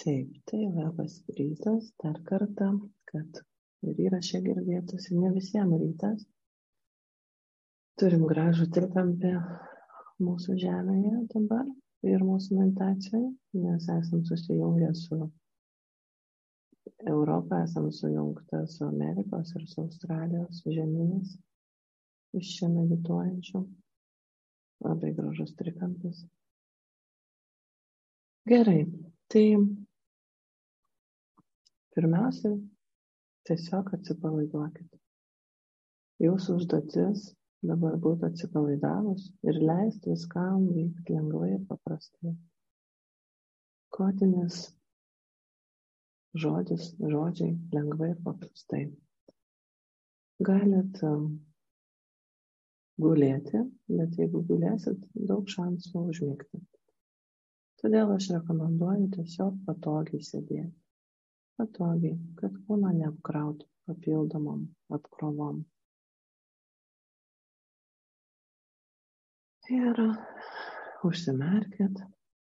Taip, tai labas rytas, dar kartą, kad ir įraše girdėtųsi, ne visiems rytas. Turim gražų trikampį mūsų žemėje dabar ir mūsų meditacijoje, nes esam susijungę su Europą, esam sujungta su Amerikos ir su Australijos žemynais iš čia medituojančių. Labai gražus trikampis. Gerai, tai pirmiausia, tiesiog atsipalaiduokit. Jūsų užduotis dabar būtų atsipalaidavus ir leisti viskam vykti lengvai ir paprastai. Kodinis žodžiai lengvai ir paprastai. Galit gulėti, bet jeigu gulėsit, daug šansų užmigti. Todėl aš rekomenduoju tiesiog patogiai sėdėti. Patogiai, kad kūną neapkrautų papildomom apkrovom. Ir užsimerkit,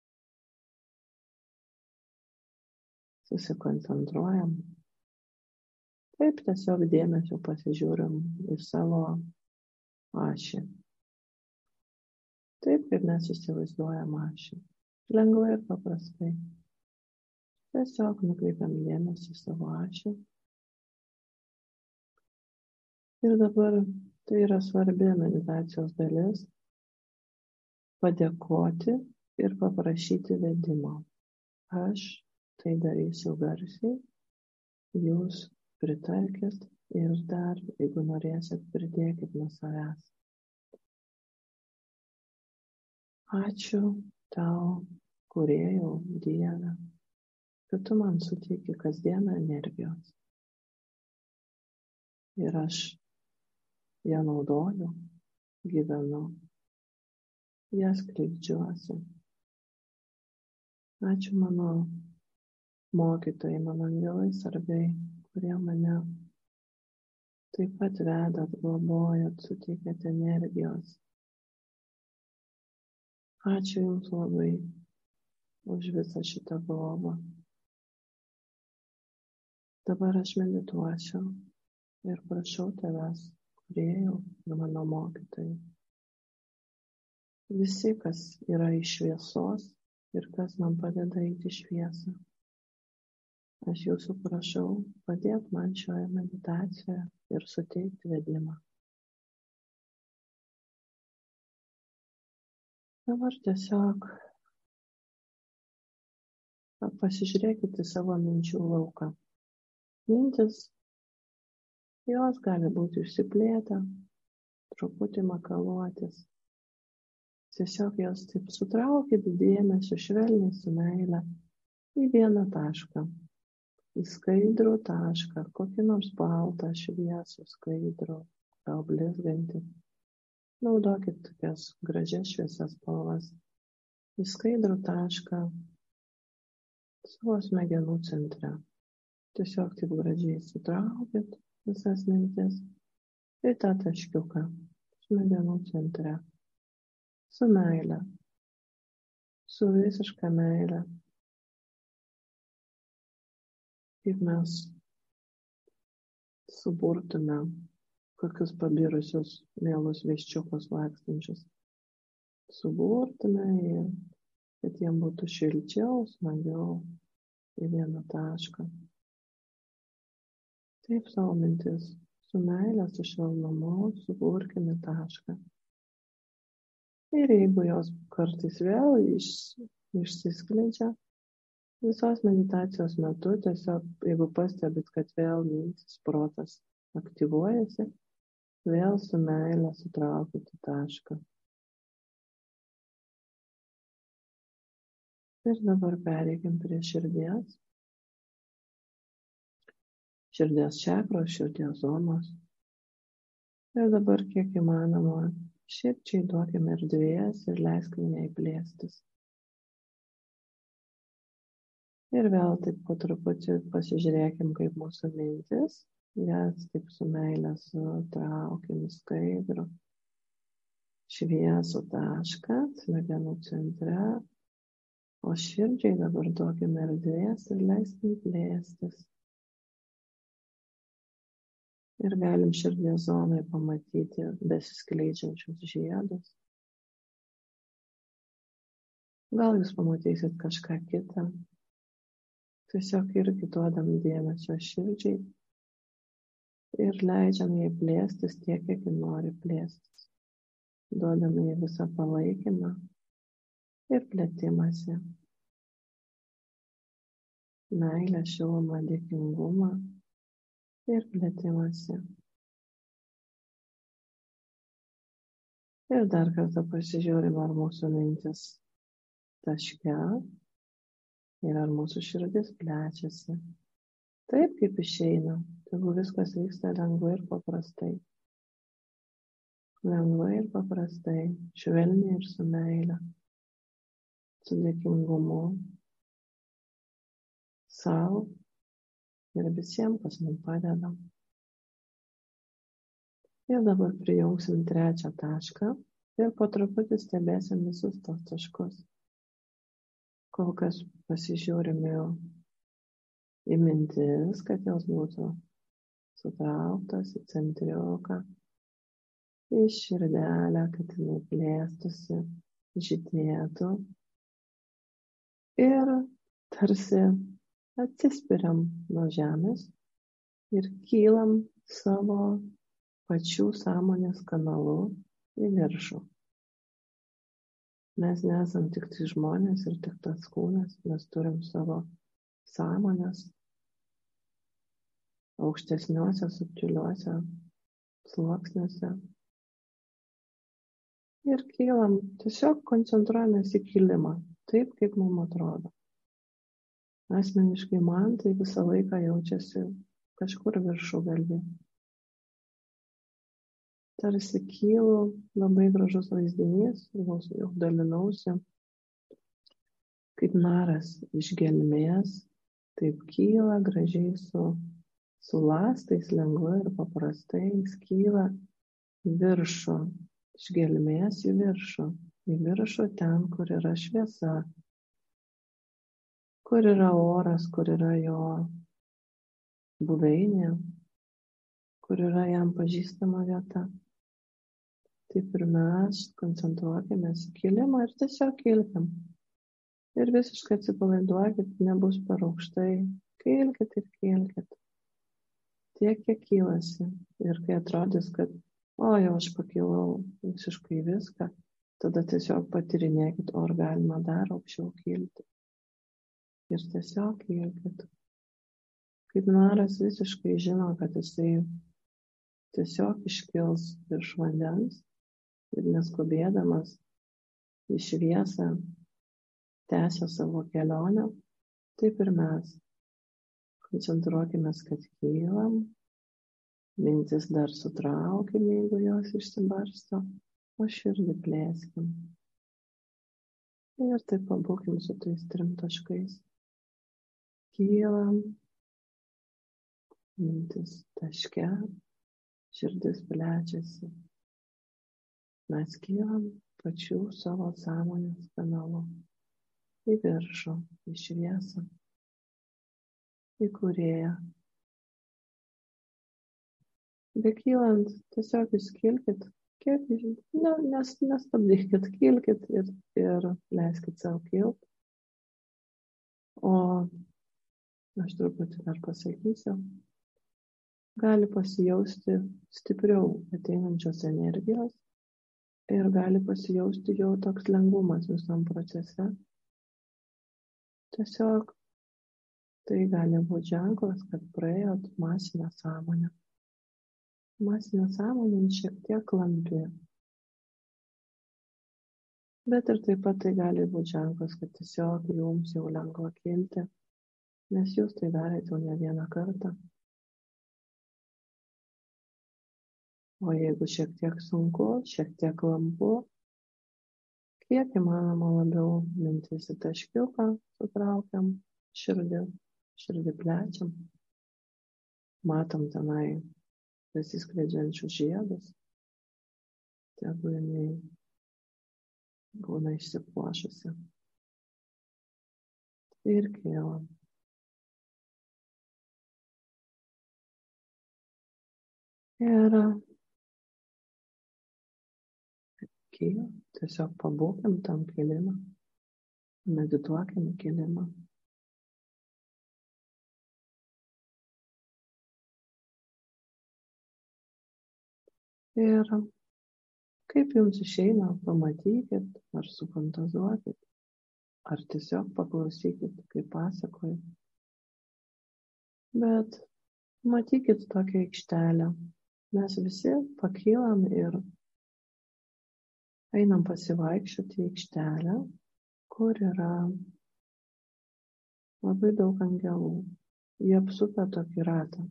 susikoncentruojam. Taip tiesiog dėmesio pasižiūrim į savo ašį. Taip, kaip mes įsivaizduojam ašį. Lengvai ir paprastai. Tiesiog nukreipiam dėmesį į savo ašį. Ir dabar tai yra svarbi meditacijos dalis. Padėkoti ir paprašyti vedimo. Aš tai darysiu garsiai, jūs pritarkit ir dar, jeigu norėsit, pridėkit nuo savęs. Ačiū tau, Kūrėjau, Dieve, kad tu man suteiki kasdieną energijos. Ir aš ją naudoju, gyvenu, ją skleidžiuosi. Ačiū mano mokytojai, mano angelai sargai, kurie mane taip pat vedat, globojat, suteikėt energijos. Ačiū Jums labai už visą šitą globą. Dabar aš medituosiu ir prašau Tavęs, Kūrėjau, ir mano mokytojai. Visi, kas yra iš šviesos ir kas man padeda eiti į šviesą. Aš Jūsų prašau, padėk man šioje meditacijoje ir suteikti vedimą. Dabar tiesiog pasižiūrėkite į savo minčių lauką. Mintis, jos gali būti išsiplėtę, truputį makaluotis. Tiesiog jos taip sutraukit dėmesio švelniai su meile į vieną tašką. Į skaidrų tašką, kokį nors baltą, šviesų, skaidrų, gal blizgantį. Naudokit tokias gražias šviesias spalvas. Į skaidrų tašką savo smegenų centre. Tiesiog taip gražiai sutraukit visas mintis į tą taškiuką smegenų centre. Su meile. Su visiška meile. Kaip mes suburtume kokius pabirusius mielus viščiukus lakstančius. Suburtume ir kad jiem būtų šilčiau, smagiau į vieną tašką. Taip savo mintis su meile, su švelnumu suburkime tašką. Ir jeigu jos kartais vėl išsiskleidžia, visos meditacijos metu tiesiog, jeigu pastebit, kad vėl mintis, protas aktyvuojasi, vėl su meile sutraukite tašką. Ir dabar pereikim prie širdies. Širdies čakros, širdies zonos. Ir dabar kiek įmanoma, širdžiai duokime erdvės ir leiskime jai plėstis. Ir vėl taip po truputį pasižiūrėkim, kaip mūsų mintis, jas taip su meile sutraukim į skaidrų, šviesų tašką, smegenų centre, O širdžiai dabar duokime erdvės ir leiskim plėstis. Ir galim širdies zonai pamatyti besiskleidžiančius žiedus. Gal jūs pamatysit kažką kitą. Tiesiog irgi duodam dėmesio širdžiai ir leidžiam jai plėstis tiek, kiek ji nori plėstis. Duodam jai visą palaikymą ir plėtimąsi. Meilę, šilumą, dėkingumą ir plėtimąsi. Ir dar kartą pasižiūrim, ar mūsų mintis taške ir ar mūsų širdis plečiasi. Taip, kaip išeina, tegu viskas vyksta lengvai ir paprastai. Lengvai ir paprastai, švelniai ir su meile, su dėkingumu sau ir visiems, kas mums padeda. Ir dabar prijungsim trečią tašką ir po truputį stebėsim visus tos taškus. Kol kas pasižiūrime į mintis, kad jos būtų sutrauktos į centriuką, į širdelę, kad jinai plėstųsi, žydėtų. Ir tarsi atsispiriam nuo žemės ir kylam savo pačių sąmonės kanalu į viršų. Mes nesam tik tai žmonės ir tik tas kūnas, mes turim savo sąmonės aukštesniuose, subtiliuose sluoksniuose. Ir kylam, tiesiog koncentruojamės į kilimą, taip kaip mums atrodo. Asmeniškai man tai visą laiką jaučiasi kažkur viršugalvy. Tarsi kylu, labai gražus vaizdinys, jau dalinausi, kaip naras iš gelmės, taip kyla gražiai su lastais, lengvai ir paprastai, jis kyla viršų, iš gelmės į viršų ten, kur yra šviesa, kur yra oras, kur yra jo buveinė, kur yra jam pažįstama vieta. Taip ir mes koncentruokimės į kilimą ir tiesiog kilkim. Ir visiškai atsipalaiduokit, nebus per aukštai. Kilkit ir kilkit. Tiek, kiek kylasi. Ir kai atrodys, kad jau aš pakilau visiškai viską, tada tiesiog patyrinėkit, ar galima dar aukščiau kilti. Ir tiesiog kilkit. Kaip naras visiškai žino, kad jisai tiesiog iškils virš vandens ir neskubėdamas į šviesą tęsia savo kelionę, taip ir mes. Koncentruokimės, kad kylam, mintis dar sutraukim, jeigu jos išsibarsto, o širdį plėskim. Ir taip pabūkim su tais 3 taškais. Kylam, mintis taške, širdis plečiasi. Mes kylam pačių savo sąmonės kanalu į viršų, į šviesą, į kūrėją. Bekylant, tiesiog jūs kilkit, nestabdykit, kilkit ir leiskit savo kilt. O aš truputį dar pasakysiu, gali pasijausti stipriau ateinančios energijos ir gali pasijausti jau toks lengvumas visam procese. Tiesiog tai gali būti ženklas, kad praėjot masinę sąmonę. Masinė sąmonė šiek tiek klampi. Bet ir taip pat tai gali būti ženklas, kad tiesiog jums jau lengva kilti, nes jūs tai darėte jau ne vieną kartą. O jeigu šiek tiek sunku, šiek tiek klampu, kiek įmanoma labiau mintis į taškiuką sutraukiam, širdį plečiam, matom tenai besiskleidžiančius žiedus, tegu jinai būna išsipuošusi. ir kylam. Ir kylam, tiesiog pabūkim tam kilimą, medituokim kilimą. Ir kaip jums išeina, pamatykit, ar sufantazuokit, ar tiesiog paklausykit, kaip pasakoju. Bet matykit tokią aikštelę. Mes visi pakylam ir einam pasivaikščioti į aikštelę, kur yra labai daug angelų. Jie apsupia tokį ratą.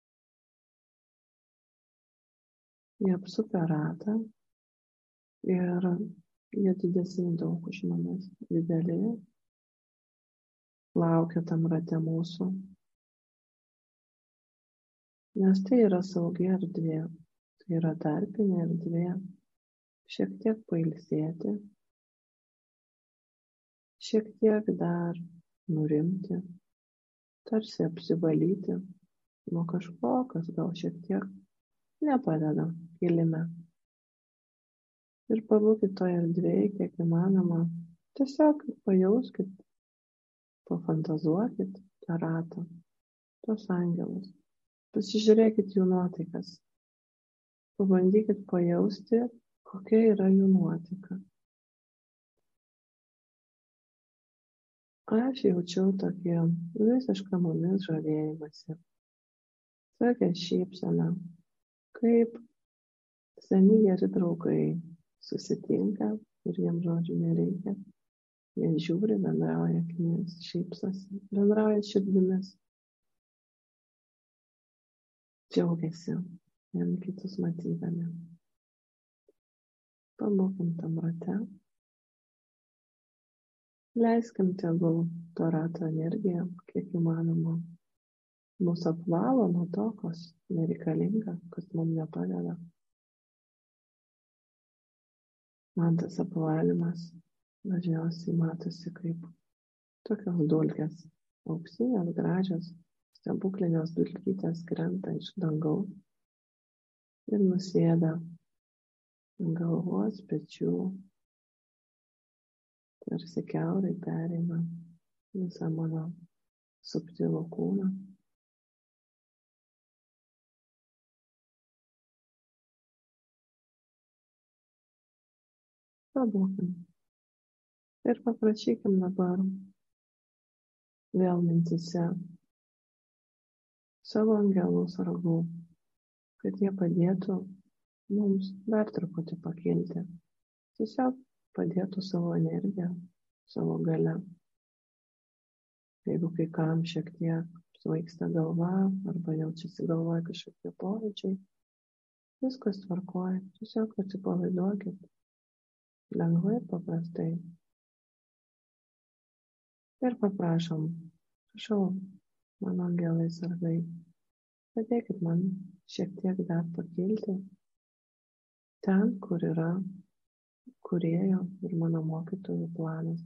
Jie apsupia ratą ir jie didesni daug už manęs, dideli, laukia tam rate mūsų. Nes tai yra saugi erdvė, tai yra tarpinė erdvė, šiek tiek pailsėti, šiek tiek dar nurimti, tarsi apsivalyti nuo kažko, kas gal šiek tiek nepadeda kilime. Ir pabūkit toje erdvėje, kiek įmanoma. Tiesiog pajauskit, pafantazuokit tą ratą, tos angelus. Pasižiūrėkit jų nuotaikas. Pabandykit pajausti, kokia yra jų nuotaika. Aš jaučiau tokį visišką mumis žavėjimąsi. Tokią šypseną, kaip seni geri draugai susitinka ir jiems žodžių nereikia. Jie žiūri, bendrauja akimis, šypsosi, bendrauja širdimis. Džiaugiasi vieni kitus matydami. Pabūkim tam rate. Leiskim tegul to rato energiją, kiek įmanoma. Mus apvalo nuo to, kas nereikalinga, kas mums nepadeda. Man tas apvalymas dažniausiai matosi kaip tokios dulkės, auksinės, gražios, stebuklinės dulkytės krenta iš dangaus ir nusėda ant galvos, pečių, tarsi kiaurai pereina visą mano subtilų kūną. Pabūkim ir paprašykim dabar vėl mintyse savo angelų sargų, kad jie padėtų mums dar truputį pakilti. Tiesiog padėtų savo energiją, savo galią. Jeigu kai kam šiek tiek svaigsta galva arba jaučiasi galvoje kažkokie pojūčiai, viskas tvarkoja, tiesiog atsipalaiduokit. Lengvai ir paprastai. Ir paprašom, prašau, mano angelai sargai, padėkit man šiek tiek dar pakilti ten, kur yra kūrėjo ir mano mokytojų planas.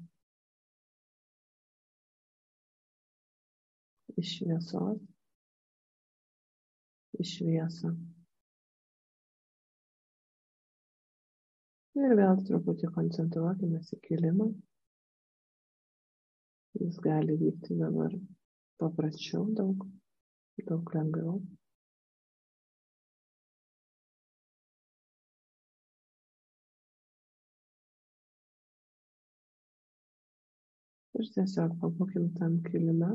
Iš šviesos, iš šviesą. Ir vėl truputį koncentruokimės į kilimą. Jis gali vykti dabar paprasčiau daug lengviau. Ir tiesiog pabūkim tam kilime,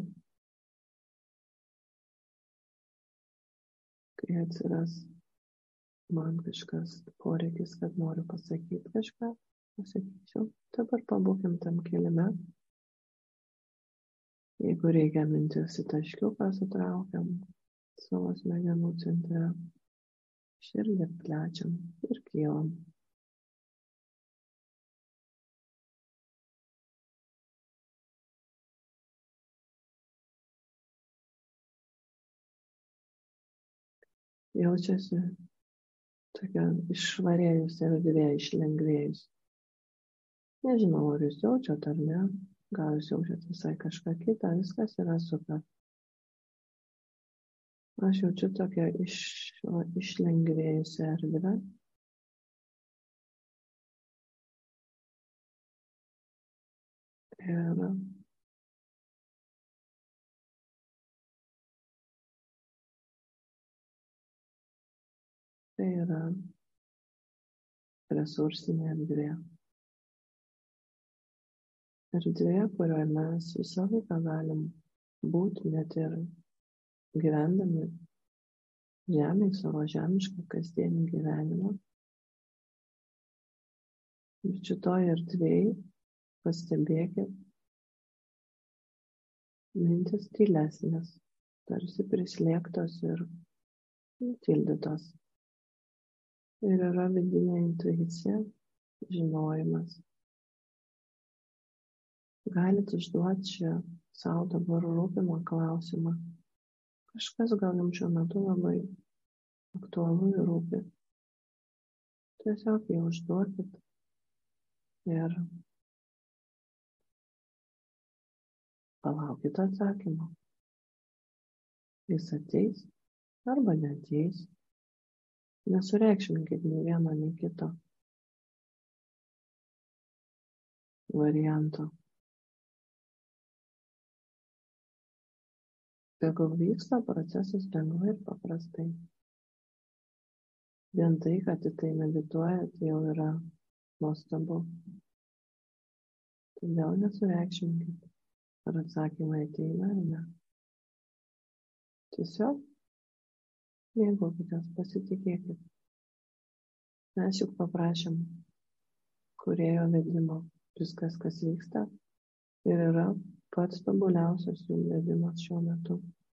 kai atsiras man kažkas poreikis, kad noriu pasakyti kažką, pasakyčiau. Dabar pabūkim tam kilime. Jeigu reikia mintis į taškiuką, sutraukiam savo smegenų centre, širdį plečiam ir kylam. Jaučiasi tokia išvarėjusi erdvė, išlengvėjusi. Nežinau, ar jūs jaučiat ar ne, Gal jūs jaučiat visai kažką kitą, viskas yra super. Aš jaučiu tokią išlengvėjusią erdvę. Ir tai yra resursinė erdvė. Erdvė, kurioje mes visą laiką galim būti, net ir gyvendami žemėje, savo žemišką kasdienį gyvenimą. Ir šitoje erdvėje pastebėkit mintis tylesnės, tarsi prislėgtos ir nutildytos. Ir yra vidinė intuicija, žinojimas. Galite užduoti čia savo dabar rūpimą klausimą. Kažkas gal jums šiuo metu labai aktualu ir rūpi. Tiesiog jį užduokit ir palaukit atsakymą. Jis ateis arba neateis. Nesureikšminkit nei vieno, nei kito varianto. Tegul vyksta procesas lengvai ir paprastai. Vien tai, kad į tai medituojat, jau yra nuostabu. Todėl nesureikšminkit, ar atsakymai ateina ar ne. Tiesiog mėgaukitės, pasitikėkit. Mes juk paprašėm kūrėjo vedimo. Viskas, kas vyksta, ir yra pats tobuliausias jų vedimas šiuo metu.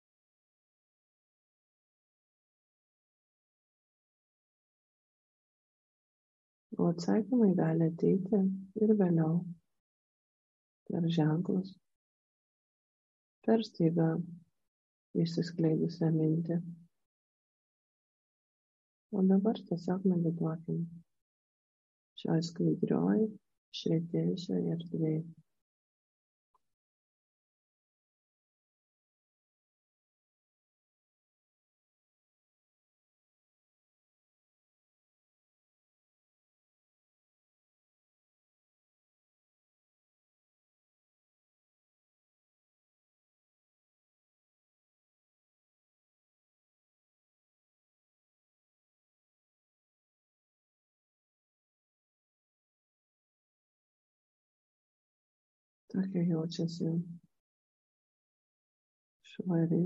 O atsakymai gali ateiti ir vėliau, per ženklus, per staiga išsiskleidusią mintį. O dabar tiesiog medituokime šioj skaidrioj, švietėjusioj erdvėj. Tokia jaučiasi švari,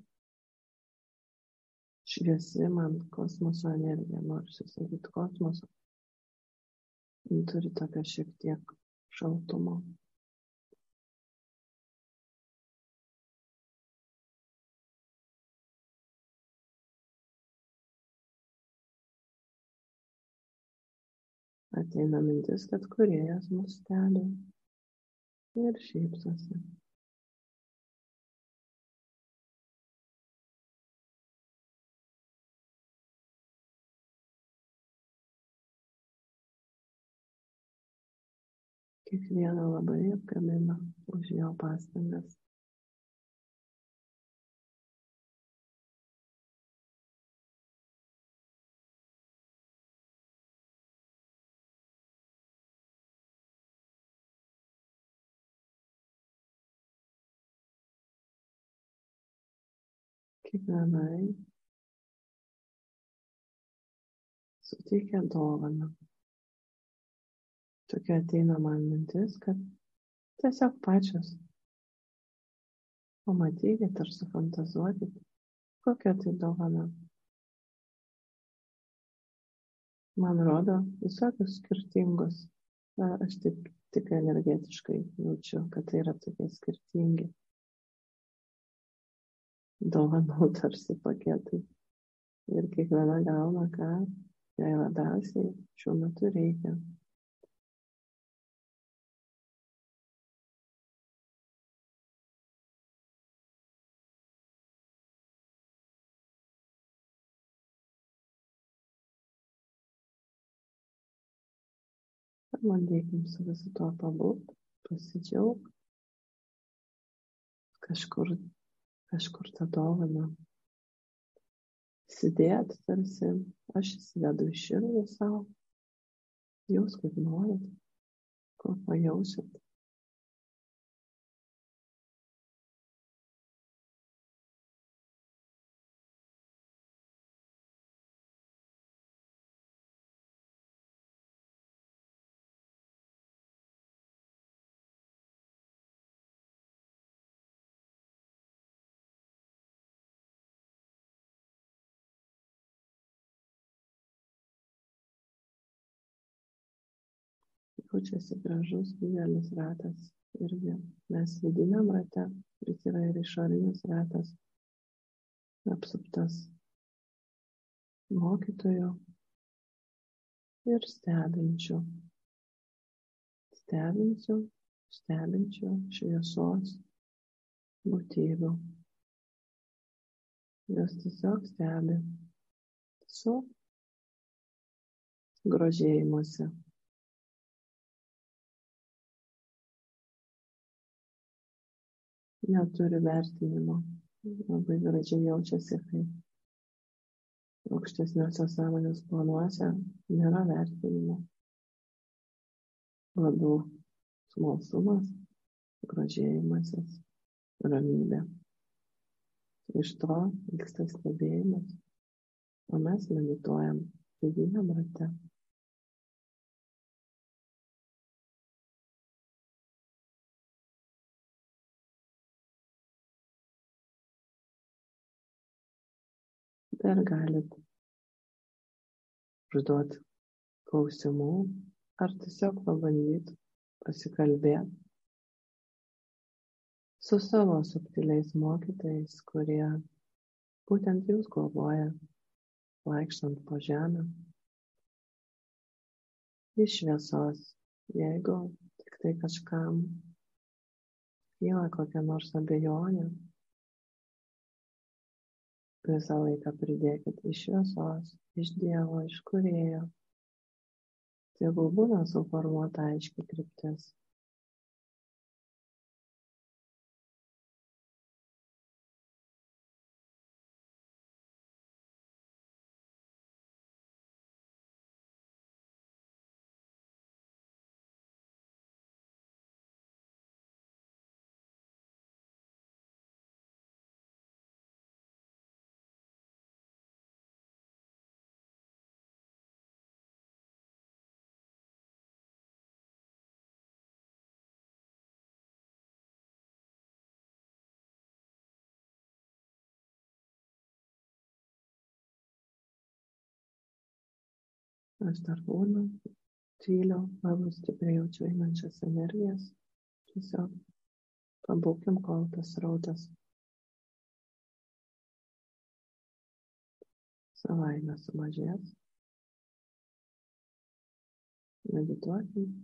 šviesi man kosmoso energija, noriu sakyti kosmoso. Jis turi tokio šiek tiek šaltumo. Ateina mintis, kad kūrėjas mus stebi ir šypsosi. Kiekvieną labai apkabina už jo pastangas. Kiekvienai suteikia dovaną. Tokia ateina man mintis, kad tiesiog pačios pamatykit ir sufantazuokit, kokia tai dovana. Man rodo visokius skirtingus. Aš tik energetiškai jaučiu, kad tai yra tokie skirtingi dovanų tarsi paketai. Ir kiekviena gauna, ką jai labiausiai šiuo metu reikia. Bandykim su visu tuo pabūt, pasidžiaugt. kažkur tą dovaną įsidėti, tarsi aš įsidedu į širdį savo, jūs kaip norit, ko pajausit. Jaučiasi gražus didelis ratas irgi. Mes vidiniam rate, bet yra ir išorinis ratas, apsuptas mokytojų ir stebinčių šviesos būtybių. Jos tiesiog stebi su grožėjimuose. Neturi vertinimo. Labai gražiai jaučiasi, kai aukštesniuose sąmonės planuose nėra vertinimo. Labiau smalsumas, grožėjimasis, ramybė. Iš to vyksta stebėjimas, o mes medituojam vidiniam rate. Dar galit užduoti klausimų ar tiesiog pabandyti pasikalbėti su savo subtiliais mokytojais, kurie būtent jūs globoja, vaikštant po žemę. Iš šviesos, jeigu tik tai kažkam kyla kokia nors abejonė, visą laiką pridėkit iš šviesos, iš Dievo, iš Kūrėjo. Tegul būna suformuota aiški kryptis. Aš dar būnu, tyliu, labai stipriai jaučiu einančias energijas. Tiesiog pabūkim, kol tas srautas savaime sumažės. Medituokim.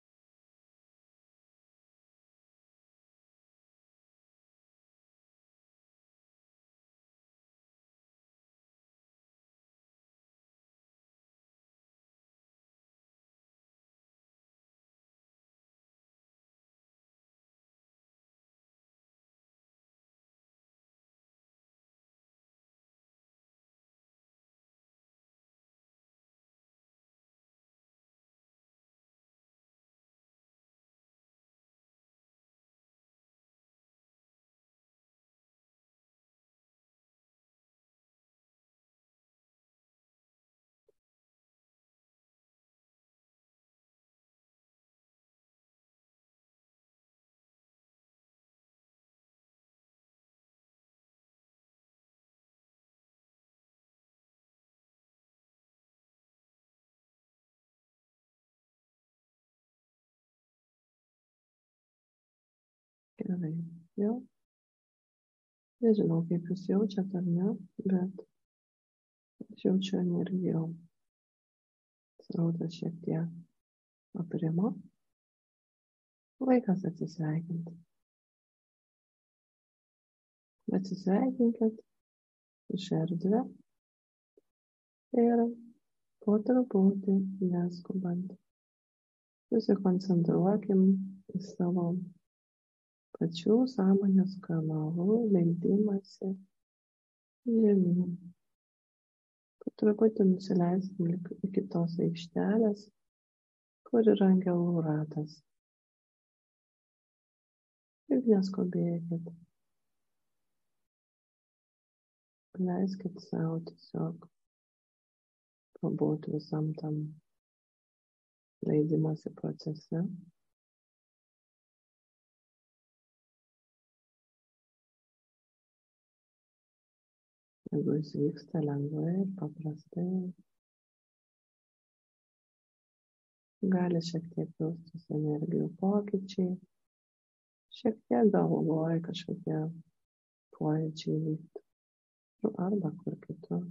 Gerai, jau. Nežinau, kaip jūs jaučiat ar ne, bet aš jaučiu energijų. Srautas šiek tiek aprimo. Laikas atsisveikinti. Atsisveikinkit su šia erdve ir po truputį neskubant. Susikoncentruokim į savo pačių sąmonės kanalų leidimąsi žemyn. Po truputį nusileiskim iki tos aikštelės, kur yra angelų ratas. Ir neskubėkit. Leiskit savo tiesiog pabūti visam tam leidimąsi procese. Jeigu jis vyksta lengvai ir paprastai, gali šiek tiek jaustis energijų pokyčiai, šiek tiek galvoje kažkokie pojūčiai vykti arba kur kitur.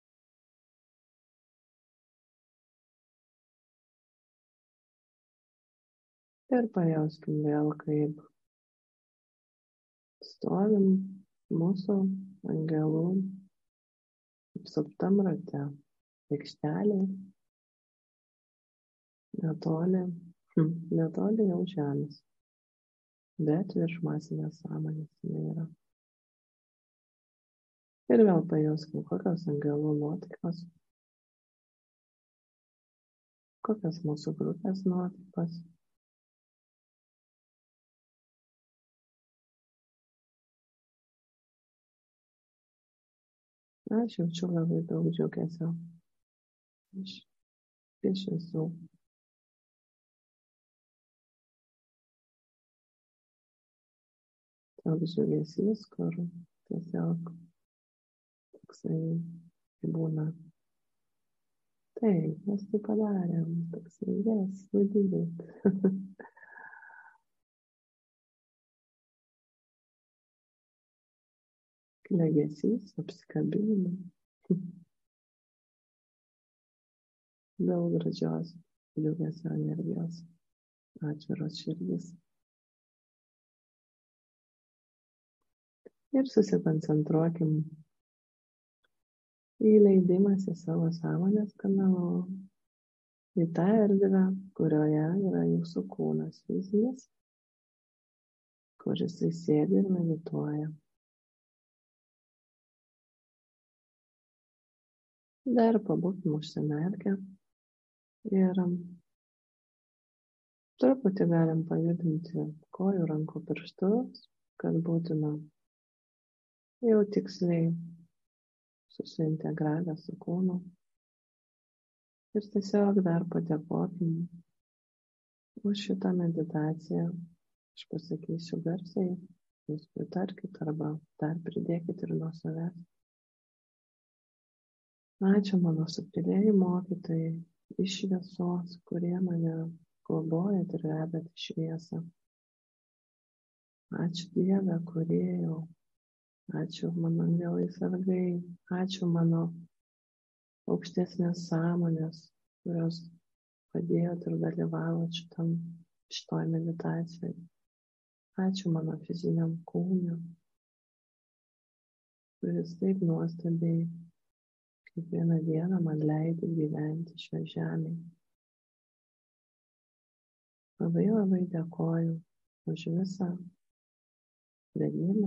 Ir pajauskim vėl, kaip stovim mūsų angelų apsuptam rate, aikštelėje, netoli jau žemės, bet virš masinės sąmonės jinai yra. Ir vėl pajauskim, kokios angelų nuotaikos, kokios mūsų grupės nuotaikos. Aš jaučiu labai daug džiugesio iš visų. Toks džiugesys, kur tiesiog toksai būna. Taip, mes tai padarėm, toksai, yes, we did it. Klegesys, apsikabinimai. Daug gražios džiugesio energijos, atviros širdis. Ir susikoncentruokim į leidimąsi savo sąmonės kanalu, į tą erdvę, kurioje yra jūsų kūnas fizinis, kur jisai sėdi ir medituoja. Dar pabūkim užsimerkę ir truputį galim pajudinti kojų, rankų pirštus, kad būtume jau tiksliai susiintegravę su kūnu. Ir tiesiog dar padėkokim už šitą meditaciją. Aš pasakysiu garsiai, jūs pritarkit arba dar pridėkit ir nuo savęs. Ačiū mano subtilieji mokytojai iš šviesos, kurie mane globojat ir vedat į šviesą. Ačiū Dieve, kūrėjau. Ačiū mano angelai sargai. Ačiū mano aukštesnės sąmonės, kurios padėjot ir dalyvavot šitoj meditacijai. Ačiū mano fiziniam kūnui, kuris taip nuostabiai kiekvieną dieną man leidai gyventi šioje žemėje. Labai labai dėkoju už visą vedimą.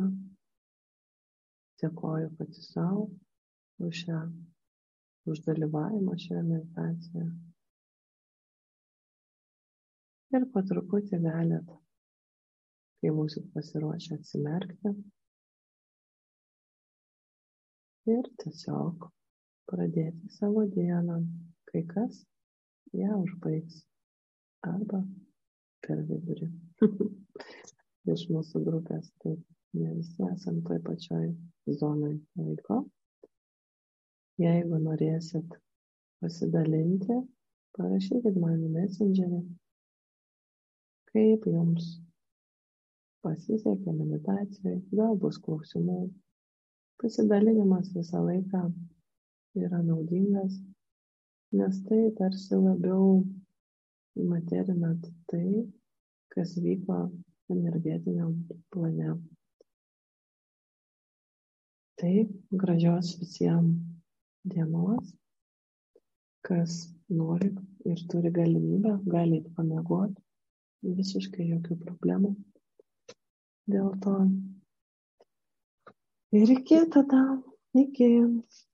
Dėkoju pati savo už dalyvavimą šioje meditacijoje. Ir po truputį galit, kai būsit pasiruošę, atsimerkti ir tiesiog pradėti savo dieną. Kai kas ją užbaigs arba per vidurį. Iš mūsų grupės, taip, ne visi esam toj pačioj zonai laiko. Jeigu norėsit pasidalinti, parašykit man į Messengerį, kaip jums pasisekė meditacijai, gal bus klausimų. Pasidalinimas visą laiką yra naudingas, nes tai tarsi labiau materinat tai, kas vyko energetiniam plane. Tai gražios visiems dienos, kas nori ir turi galimybę, galite pamiegoti, visiškai jokių problemų. dėl to. Ir iki tada. Iki.